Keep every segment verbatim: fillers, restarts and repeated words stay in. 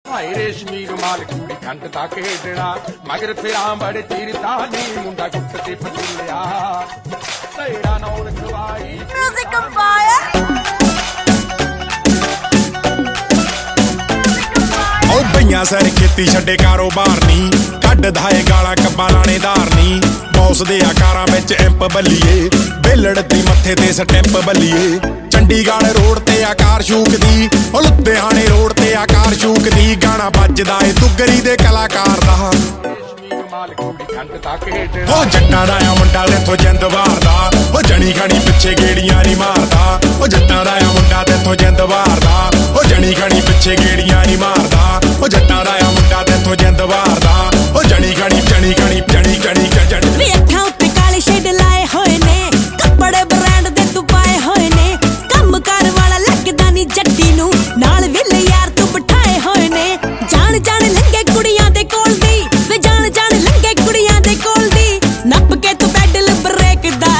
ਭਾਈ ਰੇਸ਼ਮੀ ਰੁਮਾਲ ਕੁੜੀ ਖੰਡ ਦਾ ਖੇਡਣਾ ਮਗਰ ਫਿਰਾਂ ਬੜੇ ਚੀਰ ਤਾਨੀ ਮੁੰਡਾ ਗੁੱਟ ਤੇ ਪਟਿਲਿਆ ਤੇਰਾ ਨੌ ਰਖਵਾਈ ਮਿਊਜ਼ਿਕ ਕੰਪਾਇਰ ਉਹ ਬਈਆਂ ਸਰ ਖੇਤੀ ਛੱਡੇ ਕਾਰੋਬਾਰ ਨੀ ਕੱਢਦਾ ਏ ਗਾਲਾਂ ਕੱਬਾ ਲਾਣੇਦਾਰ ਨੀ ਬੌਸ ਦੇ ਆਕਾਰਾਂ ਵਿੱਚ ਐਂਪ ਬੱਲੀਏ ਬੇਲੜ ਦੀ ਮੱਥੇ ਤੇ ਸਟੈਂਪ ਬੱਲੀਏ ਚੰਡੀਗੜ੍ਹ ਰੋਡ ਤੇ ਆਕਾਰ ਸ਼ੂਕਦੀ ਉਹ ਲੁਧਿਆਣੇ ਰੋਡ ਤੇ ਆਕਾਰ ਸ਼ੂਕਦੀ ਗਾਣਾ ਵੱਜਦਾ ਏ ਤੁਗਰੀ ਦੇ ਕਲਾਕਾਰ ਦਾ ਉਹ ਜੱਟਾਂ ਦਾ ਆ ਮੁੰਡਾ ਤੇਥੋਂ ਜਿੰਦ ਵਾਰਦਾ ਉਹ ਜਣੀ ਖਣੀ ਪਿੱਛੇ ਗੇੜੀਆਂ ਨੀ ਮਾਰਦਾ ਉਹ ਜੱਟਾਂ ਦਾ ਆ ਮੁੰਡਾ ਤੇਥੋਂ ਜਿੰਦ ਵਾਰਦਾ ਉਹ ਜਣੀ ਖਣੀ ਪਿੱਛੇ ਗੇੜੀਆਂ ਨੀ ਮਾਰਦਾ ਉਹ ਜੱਟਾਂ ਦਾ ਆ ਮੁੰਡਾ ਤੇਥੋਂ ਜਿੰਦ ਵਾਰਦਾ ਉਹ ਜਣੀ ਖਣੀ ਜਣੀ ਖਣੀ ਜਣੀ ਜਣੀ ਜਣੀ ਵੀ ਅੱਖਾਂ ਉੱਤੇ ਕਾਲੇ ਸ਼ੇਡ ਲਾਏ ਹੋਏ ਨੇ ਕੱਪੜੇ ਬ੍ਰਾਂਡ ਦੇ ਤੂੰ ਪਾਏ ਹੋਏ ਨੇ ਕੰਮ ਕਾਰ ਵਾਲਾ ਲੱਗਦਾ ਨੀ ਜੱਟੀ ਨੂੰ ਨਾਲ ਵਿਲੇ ਯਾਰ ਤੂੰ ਬਿਠਾਏ ਹੋਏ ਨੇ ਜਾਣ ਜਾਣ ਲੰਗੇ ਕੁੜੀਆਂ ਦੇ ਕੋਲ ਦੀ ਵੇ ਜਾਣ ਜਾਣ ਲੰਗੇ ਕੁੜੀਆਂ ਦੇ ਕੋਲ ਦੀ ਨੱਪ ਕੇ ਤੂੰ ਪੈਡਲ ਬ੍ਰੇਕ ਦਾ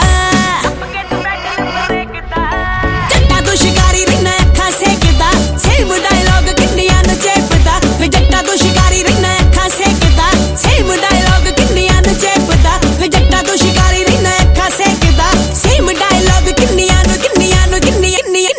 ਜੱਟਾ ਤੂੰ ਸ਼ਿਕਾਰੀ ਰਹਿਣਾ ਅੱਖਾਂ ਸੇਕਦਾ ਸੇਮ ਡਾਇਲੌਗ ਕਿੰਨੀਆਂ ਨੂੰ ਚੇਪਦਾ ਵੇ ਜੱਟਾ ਤੂੰ ਸ਼ਿਕਾਰੀ ਰਹਿਣਾ ਅੱਖਾਂ ਸੇਕਦਾ ਸੇਮ ਡਾਇਲੌਗ ਕਿੰਨੀਆਂ ਨੂੰ ਚੇਪਦਾ ਵੇ ਜੱਟਾ ਤੂੰ ਸ਼ਿਕਾਰੀ ਰਹਿਣਾ ਅੱਖਾਂ ਸੇਕਦਾ ਸੇਮ ਡਾਇਲੌਗ ਕਿੰਨੀਆਂ ਨੂੰ ਕਿੰਨੀਆਂ ਨੂੰ ਕਿੰਨੀਆਂ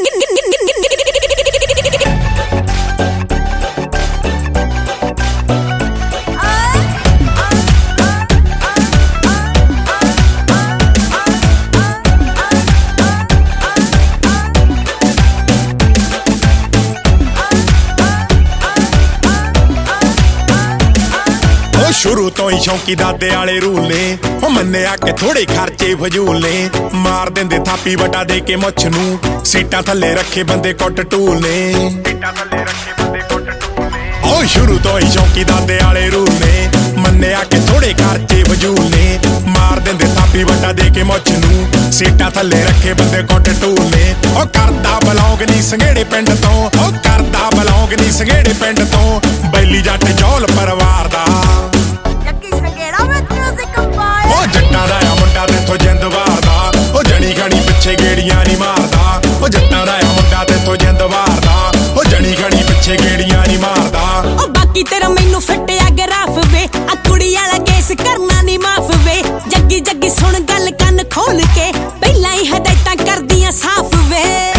ਸ਼ੁਰੂ ਤੋਂ ਹੀ ਸ਼ੌਂਕੀ ਦਾਦੇ ਵਾਲੇ ਰੂਲ ਨੇ ਉਹ ਮੰਨਿਆ ਕਿ ਥੋੜੇ ਖਰਚੇ ਫਜ਼ੂਲ ਨੇ ਮਾਰ ਦਿੰਦੇ ਥਾਪੀ ਵਟਾ ਦੇ ਕੇ ਮੁੱਛ ਨੂੰ ਸੀਟਾਂ ਥੱਲੇ ਰੱਖੇ ਬੰਦੇ ਕੁੱਟ ਟੂਲ ਨੇ ਸੀਟਾਂ ਥੱਲੇ ਰੱਖੇ ਬੰਦੇ ਕੁੱਟ ਟੂਲ ਨੇ ਉਹ ਸ਼ੁਰੂ ਤੋਂ ਹੀ ਸ਼ੌਂਕੀ ਦਾਦੇ ਵਾਲੇ ਰੂਲ ਨੇ ਮੰਨਿਆ ਕਿ ਥੋੜੇ ਖਰਚੇ ਫਜ਼ੂਲ ਨੇ ਮਾਰ ਦਿੰਦੇ ਥਾਪੀ ਵਟਾ ਦੇ ਕੇ ਮੁੱਛ ਨੂੰ ਸੀਟਾਂ ਥੱਲੇ ਰੱਖੇ ਬੰਦੇ ਕੁੱਟ ਟੂਲ ਨੇ ਉਹ ਕਰਦਾ ਬਲੌਂਗ ਨਹੀਂ ਸੰਘੇੜੇ ਪਿੰਡ ਤੋਂ ਉਹ ਕਰਦਾ ਬਲੌਂਗ ਨਹੀਂ ਸੰਘੇੜੇ ਪਿੰਡ ਤੋਂ ਬੈਲੀ ਜੱਟ ਜੌਲ ਪਰਿਵਾਰ ਦਾ ਉਹ ਜੱਟਾਂ ਦਾ ਆ ਮੁੰਡਾ ਤੇਥੋਂ ਜਿੰਦ ਵਾਰਦਾ ਉਹ ਜਣੀ ਖਣੀ ਪਿੱਛੇ ਗੇੜੀਆਂ ਨੀ ਮਾਰਦਾ ਉਹ ਜੱਟਾਂ ਦਾ ਆ ਮੁੰਡਾ ਤੇਥੋਂ ਜਿੰਦ ਵਾਰਦਾ ਉਹ ਜਣੀ ਖਣੀ ਪਿੱਛੇ ਗੇੜੀਆਂ ਨੀ ਮਾਰਦਾ ਉਹ ਬਾਕੀ ਤੇਰਾ ਮੈਨੂੰ ਫੱਟਿਆ ਗਰਾਫ ਵੇ ਆ ਕੁੜੀ ਵਾਲਾ ਕੇਸ ਕਰਨਾ ਨੀ ਮਾਫ ਵੇ ਜੱਗੀ ਜੱਗੀ ਸੁਣ ਗੱਲ ਕੰਨ ਖੋਲ ਕੇ ਪਹਿਲਾਂ ਹੀ ਹਦਾਇਤਾਂ ਕਰਦੀਆਂ ਸਾਫ਼ ਵੇ